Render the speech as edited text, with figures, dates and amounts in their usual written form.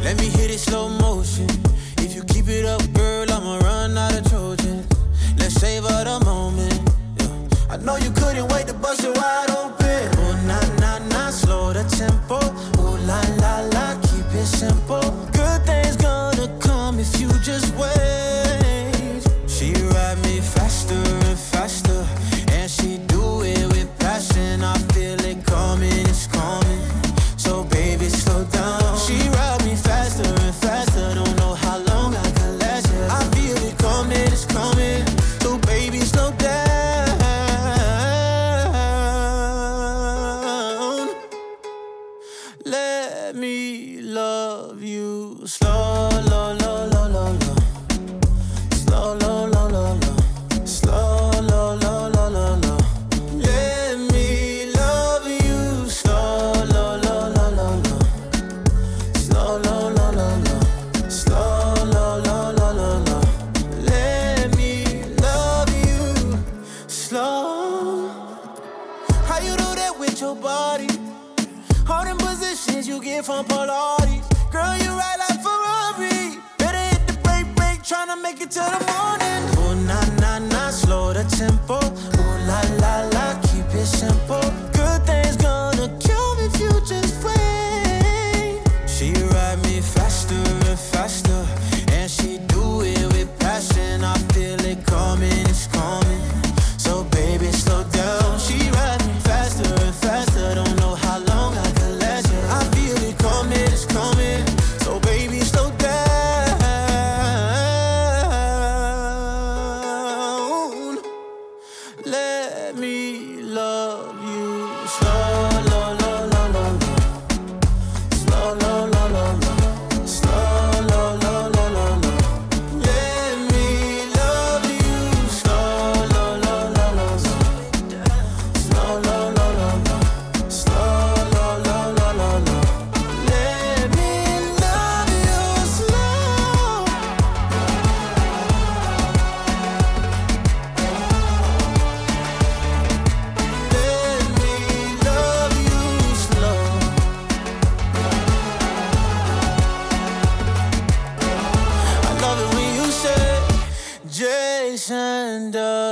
Let me hit it slow motion. If you keep it up, girl, I'ma run out of Trojan. Let's savor the moment. Yeah. I know you couldn't wait to bust it wide open. Oh, nah, nah, nah, slow the tempo. Oh, la, la, la, keep it simple. Good things gonna come if you just wait. She ride me faster and faster, and she do it with passion. I feel it coming, it's coming. So baby, slow down. She ride me faster and faster. Don't know how long I can last it. I feel it coming, it's coming. So baby, slow down. Let me love you slow, low, low, low, low, low. Slow, low, low, low, low. Slow, low, low, low, low, low. Let me love you slow, low, low, low, low, low. Slow, low, low, low, low. Slow, low, low, low, low, low. Let me love you slow. How you do that with your body? All them positions you get from Pilates. Girl, you ride like Ferrari. Better hit the brake, brake, tryna make it to the morning. Oh, nah, nah, nah, slow the tempo. Oh, la, la, la, keep it simple. Good things gonna come if you just wait. She ride me faster and faster, and she do it with passion. I feel it coming, it's coming. So baby, slow down. She ride me faster and faster. Don't know how long I can last it. I feel it coming, it's coming. So baby, slow down. Let me love you slow, low, low, low, low, low. Slow, low, low, low, low. Slow, low, low, low, low, low. Let me love you slow, low, low, low, low, low. Slow, low, low, low, low. Slow, low, low, low, low, low. Let me love you slow. Let me love you slow. I love it when you say Jason does.